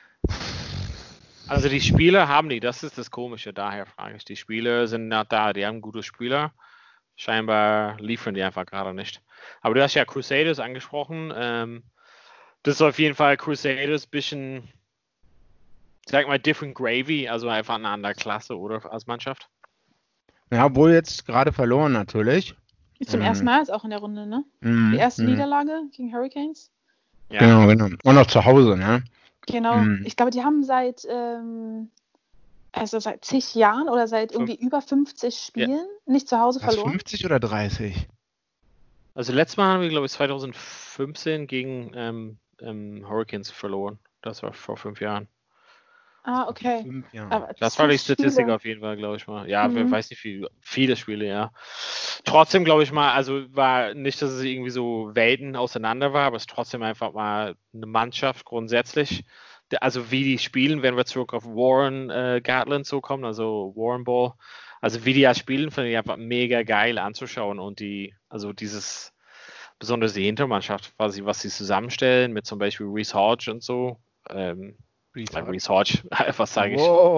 Also die Spieler haben die, das ist das Komische, daher frage ich. Die Spieler sind nicht da, die haben gute Spieler. Scheinbar liefern die einfach gerade nicht. Aber du hast ja Crusaders angesprochen. Ähm, das ist auf jeden Fall Crusaders bisschen, sag mal, different gravy, also einfach eine andere Klasse, oder, als Mannschaft? ja, obwohl jetzt gerade verloren natürlich. Zum Mhm. ersten Mal jetzt auch in der Runde, ne? Mhm. Die erste Mhm. Niederlage gegen Hurricanes. Ja. Genau, genau. Und auch zu Hause, ne? Genau. Mhm. Ich glaube, die haben seit, ähm, also seit zig Jahren oder seit Fünf- irgendwie über fünfzig Spielen nicht zu Hause Was, verloren. fünfzig oder dreißig? Also letztes Mal haben wir, glaube ich, zwanzig fünfzehn gegen ähm, ähm, Hurricanes verloren. Das war vor fünf Jahren. Ah, okay. Fünf Jahre. Aber Das war die zig Statistik Spiele. auf jeden Fall, glaube ich mal. Ja, wer Mhm. weiß nicht, wie viele Spiele, ja. Trotzdem, glaube ich mal, also war nicht, dass es irgendwie so Welten auseinander war, aber es ist trotzdem einfach mal eine Mannschaft grundsätzlich. Der- Also wie die spielen, wenn wir zurück auf Warren äh, Gatland so kommen, also Warren Ball. Also wie die ja spielen, finde ich einfach mega geil anzuschauen und die, also dieses, besonders die Hintermannschaft, quasi, was sie zusammenstellen, mit zum Beispiel Reese Hodge und so. Ähm, Reese äh, Hodge. Reese Hodge, was sage ich?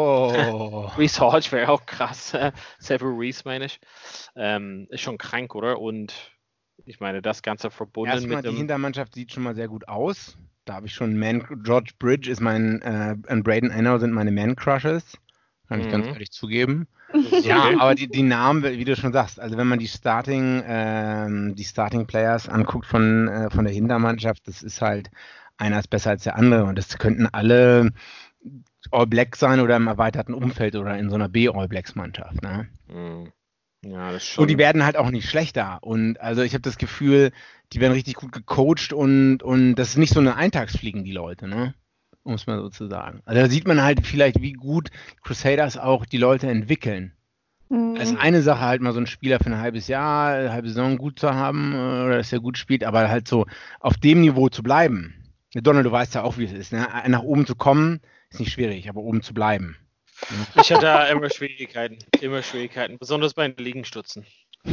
Wow. Reese Hodge wäre auch krass. Several Reese meine ich. Ähm, ist schon krank, oder? Und ich meine, das Ganze verbunden Erstmal, mit die dem. Hintermannschaft sieht schon mal sehr gut aus. Da habe ich schon Man, George Bridge ist mein, äh, und Braden Enno sind meine Man-Crushes. Kann ich ganz Mhm. ehrlich zugeben. Das ist Ja, okay. aber die, die Namen, wie du schon sagst, also wenn man die Starting, ähm, die Starting Players anguckt von, äh, von der Hintermannschaft, das ist halt, einer ist besser als der andere und das könnten alle All Blacks sein oder im erweiterten Umfeld oder in so einer B-All Blacks Mannschaft, ne? Mhm. Ja, das ist schon. Und die werden halt auch nicht schlechter. Und also ich habe das Gefühl, die werden richtig gut gecoacht und, und das ist nicht so eine Eintagsfliegen, die Leute, ne? Um es mal so zu sagen. Also da sieht man halt vielleicht, wie gut Crusaders auch die Leute entwickeln. Mhm. Es ist eine Sache, halt mal so einen Spieler für ein halbes Jahr, eine halbe Saison gut zu haben, äh, oder dass er gut spielt, aber halt so auf dem Niveau zu bleiben. Donald, du weißt ja auch, wie es ist, ne? Nach oben zu kommen, ist nicht schwierig, aber oben zu bleiben. Ich hatte da immer Schwierigkeiten. Immer Schwierigkeiten. Besonders bei den Liegenstützen.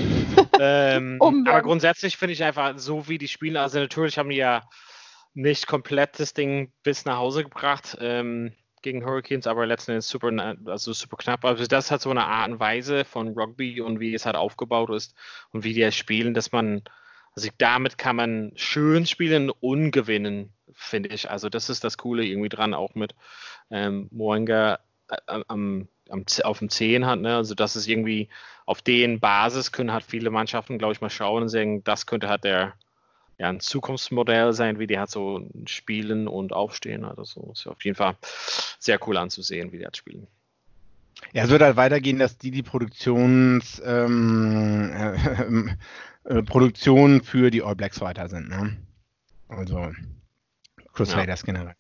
ähm, Oben aber bleiben. grundsätzlich finde ich einfach, so wie die spielen, also natürlich haben die ja nicht komplett das Ding bis nach Hause gebracht ähm, gegen Hurricanes, aber letzten Endes super, na- also super knapp. Also das hat so eine Art und Weise von Rugby und wie es halt aufgebaut ist und wie die es spielen, dass man, also damit kann man schön spielen und gewinnen, finde ich. Also das ist das Coole irgendwie dran, auch mit ähm, Moenga äh, am, am, auf dem zehn hat, ne? Also das ist irgendwie auf den Basis können halt viele Mannschaften, glaube ich, mal schauen und sagen, das könnte halt der ja, ein Zukunftsmodell sein, wie die halt so spielen und aufstehen. Also so ist auf jeden Fall sehr cool anzusehen, wie die halt spielen. Ja, es wird halt weitergehen, dass die die Produktions, ähm, äh, äh, Produktion für die All Blacks weiter sind, ne? Also Crusaders generell.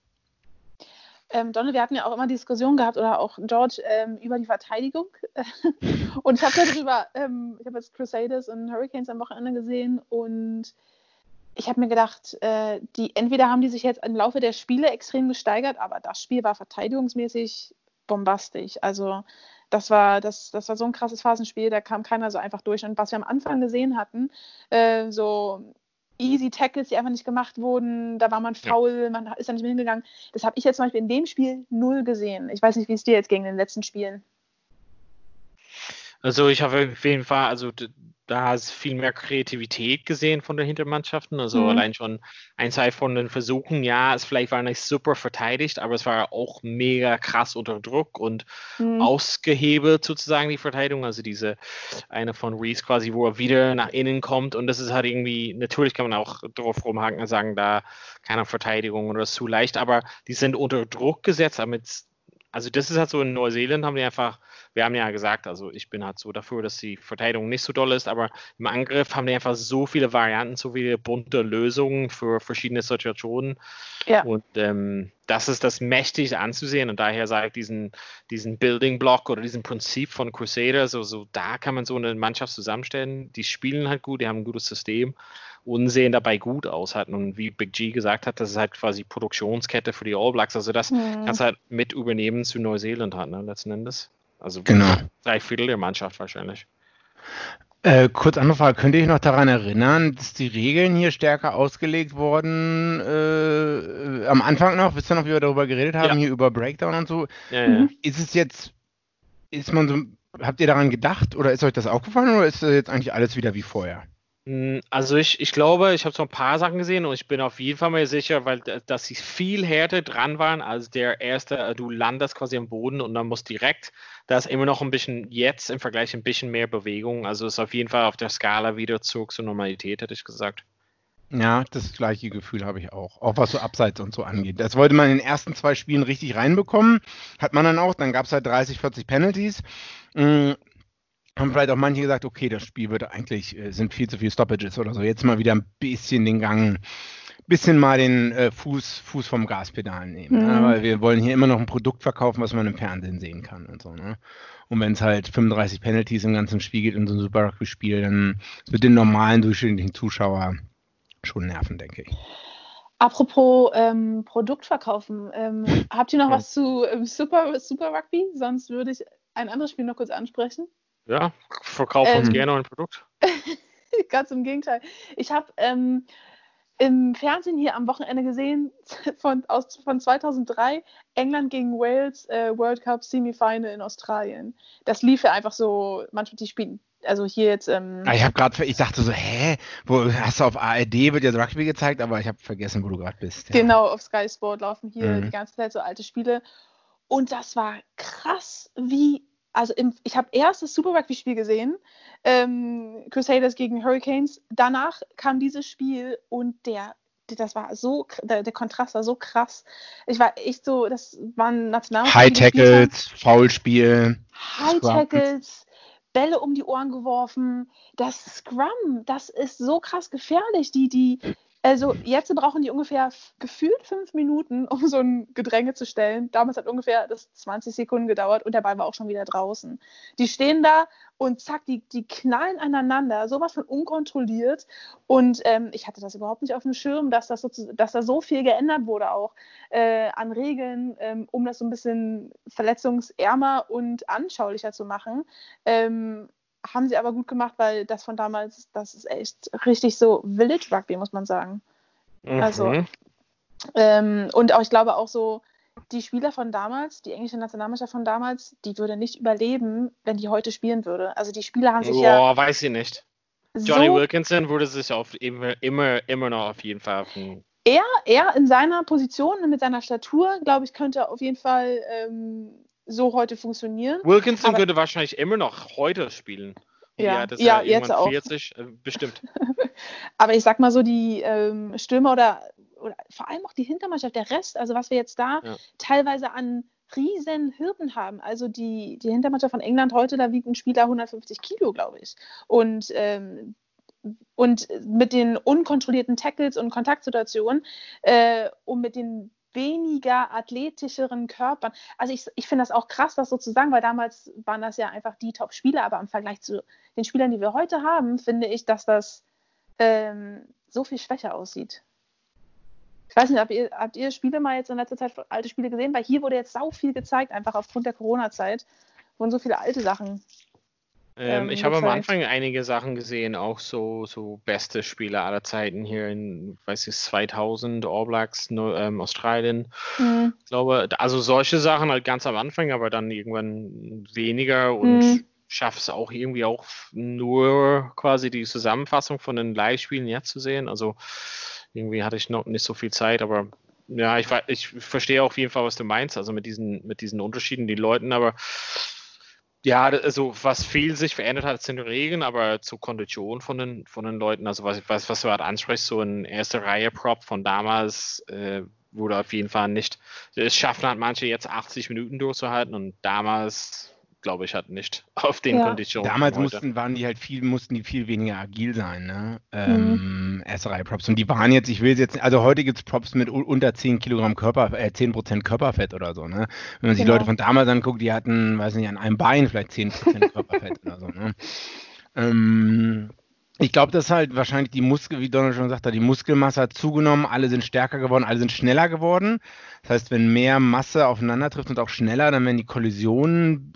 Ähm, Donald, wir hatten ja auch immer Diskussionen gehabt oder auch George ähm, über die Verteidigung. Und ich habe darüber, ähm, ich habe jetzt Crusaders und Hurricanes am Wochenende gesehen und ich habe mir gedacht, äh, die entweder haben die sich jetzt im Laufe der Spiele extrem gesteigert, aber das Spiel war verteidigungsmäßig bombastisch. Also das war, das, das war so ein krasses Phasenspiel, da kam keiner so einfach durch. Und was wir am Anfang gesehen hatten, äh, so easy Tackles, die einfach nicht gemacht wurden, da war man faul, man ist da nicht mehr hingegangen. Das habe ich jetzt zum Beispiel in dem Spiel null gesehen. Ich weiß nicht, wie es dir jetzt ging in den letzten Spielen. Also ich habe auf jeden Fall, also d- da hast du viel mehr Kreativität gesehen von den Hintermannschaften. Also Mhm. allein schon ein, zwei von den Versuchen, ja, es vielleicht war nicht super verteidigt, aber es war auch mega krass unter Druck und Mhm. ausgehebelt sozusagen die Verteidigung. Also diese eine von Reese quasi, wo er wieder nach innen kommt und das ist halt irgendwie, natürlich kann man auch drauf rumhaken und sagen, da keine Verteidigung oder ist zu leicht, aber die sind unter Druck gesetzt, damit also das ist halt so, in Neuseeland haben die einfach, wir haben ja gesagt, also ich bin halt so dafür, dass die Verteidigung nicht so doll ist, aber im Angriff haben die einfach so viele Varianten, so viele bunte Lösungen für verschiedene Situationen. Ja. Und ähm, das ist das mächtig anzusehen und daher sage ich diesen, diesen Building Block oder diesen Prinzip von Crusader, so, so da kann man so eine Mannschaft zusammenstellen, die spielen halt gut, die haben ein gutes System und sehen dabei gut aus halt. Und wie Big G gesagt hat, das ist halt quasi Produktionskette für die All Blacks, also das Mhm. kannst du halt mit übernehmen zu Neuseeland halt, ne, letzten Endes. Also Genau. drei Viertel der Mannschaft wahrscheinlich. Äh, kurz andere Frage, könnt ihr euch noch daran erinnern, dass die Regeln hier stärker ausgelegt wurden, äh, am Anfang noch, wisst ihr noch, wie wir darüber geredet haben, Ja. hier über Breakdown und so? Ja, ja. Mhm. Ist es jetzt, ist man so, habt ihr daran gedacht oder ist euch das aufgefallen oder ist das jetzt eigentlich alles wieder wie vorher? Also ich, ich glaube, ich habe so ein paar Sachen gesehen und ich bin auf jeden Fall mir sicher, weil dass sie viel härter dran waren als der erste, du landest quasi am Boden und dann musst direkt, da ist immer noch ein bisschen jetzt im Vergleich ein bisschen mehr Bewegung, also ist auf jeden Fall auf der Skala wieder zurück zur Normalität, hätte ich gesagt. Ja, das gleiche Gefühl habe ich auch, auch was so Abseits und so angeht. Das wollte man in den ersten zwei Spielen richtig reinbekommen, hat man dann auch, dann gab es halt dreißig, vierzig Penalties. Mhm. Haben vielleicht auch manche gesagt, okay, das Spiel wird eigentlich, äh, sind viel zu viele Stoppages oder so. Jetzt mal wieder ein bisschen den Gang, bisschen mal den äh, Fuß, Fuß vom Gaspedal nehmen. Mhm. Ne? Weil wir wollen hier immer noch ein Produkt verkaufen, was man im Fernsehen sehen kann und so. Ne? Und wenn es halt fünfunddreißig Penalties im ganzen Spiel gibt in so einem Super Rugby-Spiel, dann wird den normalen durchschnittlichen Zuschauer schon nerven, denke ich. Apropos ähm, Produkt verkaufen, ähm, habt ihr noch ja. was zu ähm, Super, Super Rugby? Sonst würde ich ein anderes Spiel noch kurz ansprechen. Ja, verkaufen uns ähm, gerne ein Produkt. Ganz im Gegenteil. Ich habe ähm, im Fernsehen hier am Wochenende gesehen, von, aus, von zweitausenddrei, England gegen Wales, äh, World Cup Semifinal in Australien. Das lief ja einfach so, manchmal die Spiele, also hier jetzt... Ähm, ich habe gerade, ich dachte so, hä, wo hast du auf A R D, wird ja Rugby gezeigt, aber ich habe vergessen, wo du gerade bist. Ja. Genau, auf Sky Sport laufen hier mhm. die ganze Zeit so alte Spiele. Und das war krass, wie... Also im, ich habe erst das Super Rugby-Spiel gesehen, ähm, Crusaders gegen Hurricanes. Danach kam dieses Spiel und der, das war so, der, der Kontrast war so krass. Ich war echt so, das waren Nationalmannschaften. High-Tackles, Foulspiel. High-Tackles, Bälle um die Ohren geworfen. Das Scrum, das ist so krass gefährlich. Die, die, also jetzt brauchen die ungefähr f- gefühlt fünf Minuten, um so ein Gedränge zu stellen. Damals hat ungefähr das zwanzig Sekunden gedauert und der Ball war auch schon wieder draußen. Die stehen da und zack, die, die knallen aneinander, sowas von unkontrolliert. Und ähm, ich hatte das überhaupt nicht auf dem Schirm, dass, das so, dass da so viel geändert wurde auch äh, an Regeln, ähm, um das so ein bisschen verletzungsärmer und anschaulicher zu machen. Ähm, haben sie aber gut gemacht, weil das von damals, das ist echt richtig so Village Rugby, muss man sagen. Mhm. Also, ähm, und auch, ich glaube auch so, die Spieler von damals, die englische Nationalmannschaft von damals, die würde nicht überleben, wenn die heute spielen würde. Also die Spieler haben sich Boah, ja... Boah, weiß ich nicht. Johnny so Wilkinson würde sich auf immer, immer, immer noch auf jeden Fall auf den... Er, er in seiner Position, mit seiner Statur, glaube ich, könnte auf jeden Fall... Ähm, so heute funktionieren. Wilkinson aber, würde wahrscheinlich immer noch heute spielen. Ja, ja, das ja, ja jetzt auch. vierzig, äh, bestimmt. Aber ich sag mal so, die ähm, Stürmer oder, oder vor allem auch die Hintermannschaft, der Rest, also was wir jetzt da ja. teilweise an riesen Hürden haben. Also die, die Hintermannschaft von England heute, da wiegt ein Spieler hundertfünfzig Kilo, glaube ich. Und ähm, und mit den unkontrollierten Tackles und Kontaktsituationen äh, und mit den weniger athletischeren Körpern. Also ich, ich finde das auch krass, das so zu sagen, weil damals waren das ja einfach die Top-Spieler, aber im Vergleich zu den Spielern, die wir heute haben, finde ich, dass das ähm, so viel schwächer aussieht. Ich weiß nicht, habt ihr, habt ihr Spiele mal jetzt in letzter Zeit, alte Spiele gesehen? Weil hier wurde jetzt sau viel gezeigt, einfach aufgrund der Corona-Zeit, wurden so viele alte Sachen. Ähm, ich habe am Anfang einige Sachen gesehen, auch so, so beste Spieler aller Zeiten hier in, weiß ich, zweitausend, All Blacks, ähm, Australien. Mhm. Ich glaube, also solche Sachen halt ganz am Anfang, aber dann irgendwann weniger und mhm. schaffe es auch irgendwie auch nur quasi die Zusammenfassung von den Live-Spielen jetzt zu sehen. Also irgendwie hatte ich noch nicht so viel Zeit, aber ja, ich, ich verstehe auf jeden Fall, was du meinst, also mit diesen, mit diesen Unterschieden, die Leuten, aber ja, also was viel sich verändert hat, sind die Regeln, aber zur Kondition von den, von den Leuten, also was, was, was du halt ansprichst, so ein erste Reihe-Prop von damals äh, wurde auf jeden Fall nicht, es schaffen halt manche jetzt achtzig Minuten durchzuhalten und damals, glaube ich, hat nicht auf den ja. Konditionen. Damals mussten, waren die halt viel, mussten die viel weniger agil sein, ne? Ähm, mhm. erste Reihe-Props. Und die waren jetzt, ich will jetzt, also heute gibt es Props mit unter zehn Kilogramm Körper, äh, zehn Prozent Körperfett oder so, ne? Wenn man sich genau. Leute von damals anguckt, die hatten, weiß nicht, an einem Bein vielleicht zehn Prozent Körperfett oder so, ne? Ähm, ich glaube, dass halt wahrscheinlich die Muskel, wie Donald schon sagte, die Muskelmasse hat zugenommen, alle sind stärker geworden, alle sind schneller geworden. Das heißt, wenn mehr Masse aufeinander trifft und auch schneller, dann werden die Kollisionen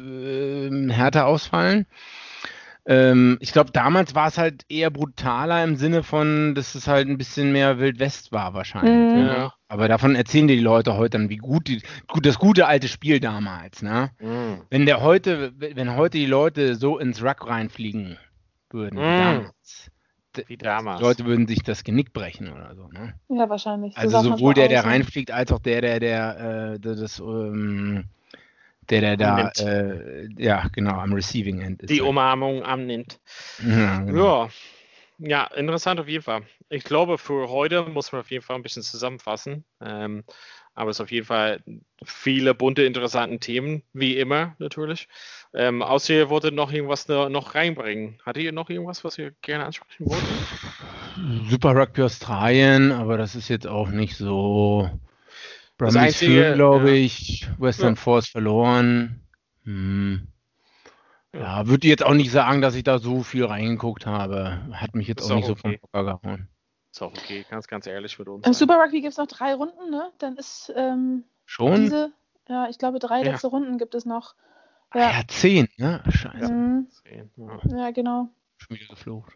härter ausfallen. Ähm, ich glaube, damals war es halt eher brutaler im Sinne von, dass es halt ein bisschen mehr Wild-West war wahrscheinlich. Mhm. Ja. Aber davon erzählen dir die Leute heute dann, wie gut, die, gut das gute alte Spiel damals. Ne? Mhm. Wenn der heute, wenn heute die Leute so ins Ruck reinfliegen würden, mhm. wie damals, wie damals. Die Leute würden sich das Genick brechen oder so. Ne? Ja, wahrscheinlich. So Also sah es sowohl der, der manchmal aus, reinfliegt, als auch der, der, der, äh, der das, ähm, der, der da, Annimmt. äh, ja, genau, am Receiving End ist. Die Umarmung annimmt. Ja, genau. Ja. Ja, interessant auf jeden Fall. Ich glaube, für heute muss man auf jeden Fall ein bisschen zusammenfassen. Ähm, aber es ist auf jeden Fall viele bunte, interessante Themen, wie immer natürlich. Ähm, außer ihr wolltet noch irgendwas noch, noch reinbringen. Hattet ihr noch irgendwas, was ihr gerne ansprechen wolltet? Super Rugby Australien, aber das ist jetzt auch nicht so. Das Brumbies Einzige, führen, glaube ja. ich. Western Ja. Force verloren. Hm. Ja. Ja, würde jetzt auch nicht sagen, dass ich da so viel reingeguckt habe. Hat mich jetzt Ist auch nicht auch so okay. vom Hocker gehauen. Ist auch okay, ganz, ganz ehrlich mit uns. Im sein. Super Rugby gibt es noch drei Runden, ne? Dann ist ähm, Schon? diese, ja, ich glaube, drei Ja. letzte Runden gibt es noch. Ja, Ja, ja zehn, ne? Scheiße. mhm. Ja, Ja, genau. Schon wieder geflucht.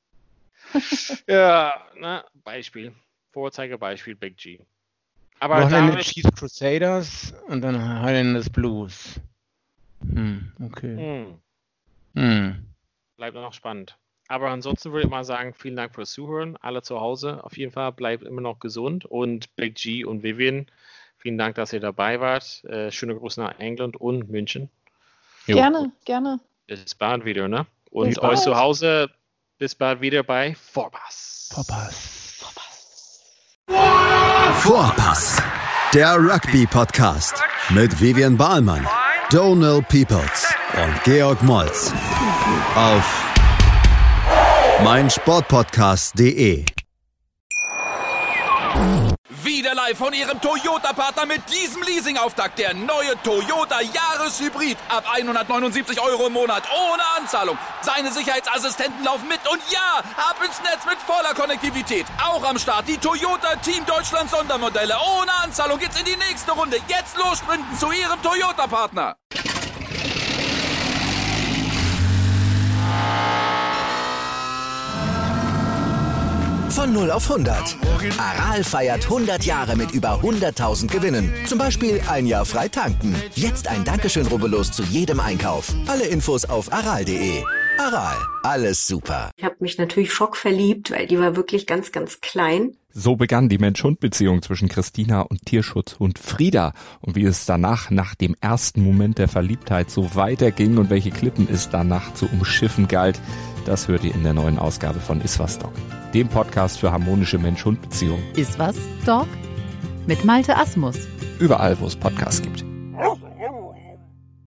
ja na, Beispiel. Vorzeigebeispiel Big G. Aber Wochenende damit, Chiefs Crusaders und dann Highlanders Blues. Hm, okay. mh, Hm. bleibt noch spannend. Aber ansonsten würde ich mal sagen, vielen Dank fürs Zuhören. Alle zu Hause auf jeden Fall, bleibt immer noch gesund. Und Big G und Vivian, vielen Dank, dass ihr dabei wart. Äh, schöne Grüße nach England und München. Jo. Gerne, gerne. Bis bald wieder, ne? Und Bis euch bald. zu Hause, bis bald wieder bei Vorpass. Vorpass. Vorpass, der Rugby-Podcast mit Vivian Bahlmann, Donald Peoples und Georg Moltz auf meinsportpodcast punkt de. Wieder live von Ihrem Toyota-Partner mit diesem Leasing-Auftakt. Der neue Toyota Jahreshybrid. Ab hundertneunundsiebzig Euro im Monat. Ohne Anzahlung. Seine Sicherheitsassistenten laufen mit. Und ja, ab ins Netz mit voller Konnektivität. Auch am Start die Toyota Team Deutschland Sondermodelle. Ohne Anzahlung geht's in die nächste Runde. Jetzt los sprinten zu Ihrem Toyota-Partner. Von null auf hundert. Aral feiert hundert Jahre mit über hunderttausend Gewinnen. Zum Beispiel ein Jahr frei tanken. Jetzt ein Dankeschön, rubbellos zu jedem Einkauf. Alle Infos auf aral punkt de. Aral, alles super. Ich habe mich natürlich schockverliebt, weil die war wirklich ganz, ganz klein. So begann die Mensch-Hund-Beziehung zwischen Christina und Tierschutzhund Frieda. Und wie es danach, nach dem ersten Moment der Verliebtheit, so weiterging und welche Klippen es danach zu umschiffen galt, das hört ihr in der neuen Ausgabe von Iswas Dog, dem Podcast für harmonische Mensch-Hund-Beziehungen. Iswas Dog? Mit Malte Asmus. Überall, wo es Podcasts gibt.